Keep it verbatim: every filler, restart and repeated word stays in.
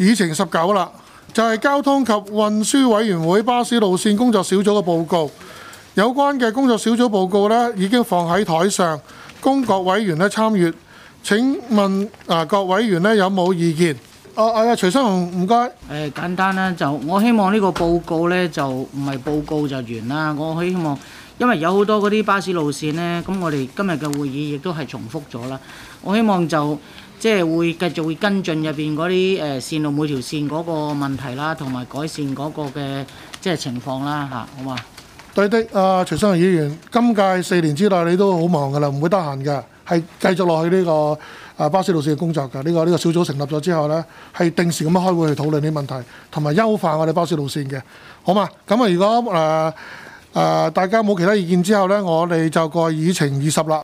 議程十九啦，就係交通及運輸委員會巴士路線工作小組嘅報告。有關嘅工作小組報告呢，已經放喺台上，供各委員咧參閱。請問啊，各委員咧有冇意見？啊啊，徐生雄，唔該。 誒簡單啦，就我希望呢個報告呢，就唔係報告就完啦。我希望，因為有好多嗰啲巴士路線呢，咁我哋今日嘅會議亦都係重複咗啦。我希望就即係會繼續會跟進入邊嗰啲誒線路每條線嗰個問題啦，同埋改善嗰個嘅即係情況啦嚇，好嘛？ 對的，啊徐生雄議員，今屆四年之內你都好忙㗎啦，唔會得閒㗎，係繼續落去呢個啊巴士路線嘅工作㗎。呢個呢個小組成立咗之後呢，係定時咁樣開會去討論呢啲問題，同埋優化我哋巴士路線嘅，好嘛？咁啊，如果誒誒大家冇其他意見之後呢，我哋就過議程二十啦。